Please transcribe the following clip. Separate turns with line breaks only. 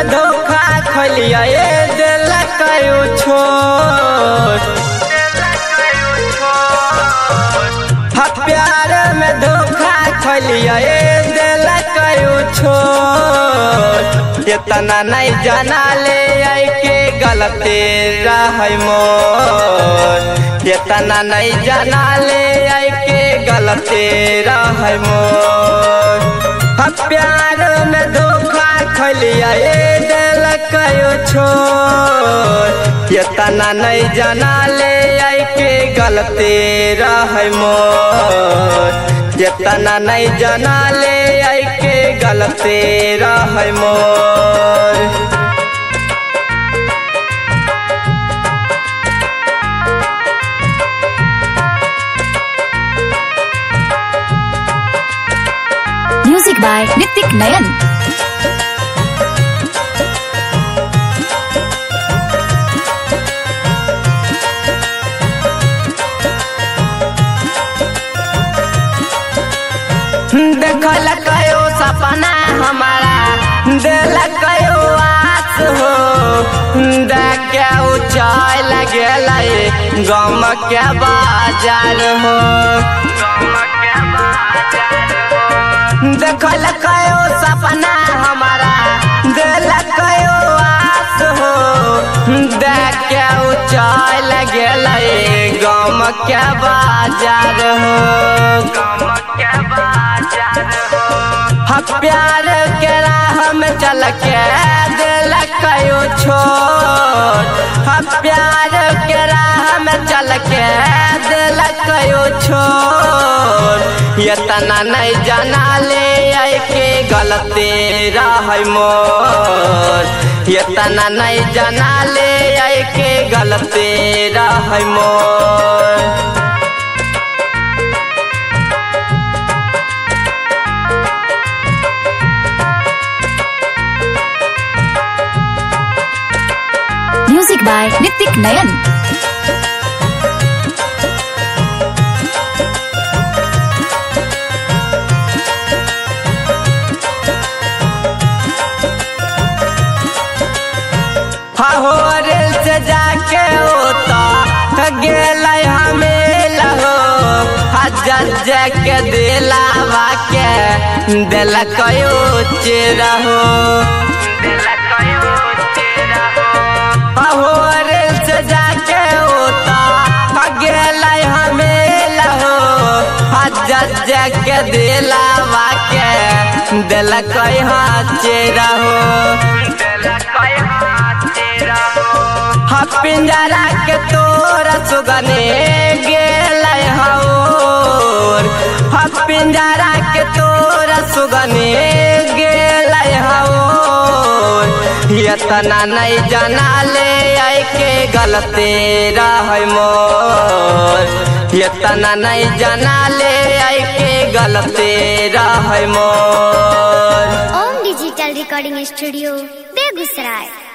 में धोखा खलिया दिल कयो छोड़। प्यार में धोखा खलिया दिल कयो छोड़। इतना नहीं जाना ले आई के गलती रहे मोर। इतना नहीं जाना ले आई के गलती रहे मोर। प्यार में धोखा खलिया दिल कयो छोड़। इतना नहीं जाना ले आई के गलती रहे मोर। इतना नहीं जाना ले आई के गलती रहे मोर।
म्यूजिक बाय नितिक नयन।
देखल कयो सपना हमारा दिल कयो आस हो। देख के ऊंचाई लगेल गम के बाजार हो। देखल कयो सपना हमारा दिल कयो आस हो। देख के ऊंचाई लगेल गम के बाजार हो। प्यार के राह में चल के दिल कयो छोड़। प्यार के राह में चल के दिल कयो छोड़। इतना नहीं जाना ले आई के गलती रहे मोर। इतना नहीं जाना ले आई के गलती रहे मोर।
म्यूजिक बाय नितिक नयन।
होरेल से जाके होता गेल हमें लहो। जज के दिलावा के दिल कयो चेरहो। होरेल से जाके होता गेल हमें लहो। जज के दिलावा के दिल कयो चेरहो। पिंजरा के तोर सुगने गेल हौर। पिंजरा के तोर सुगने गेल हौर। इतना नहीं जाना ले आई के गलती रहे मोर। इतना नहीं जाना ले आई के गलती रहे मोर।
Om digital recording studio Begusarai.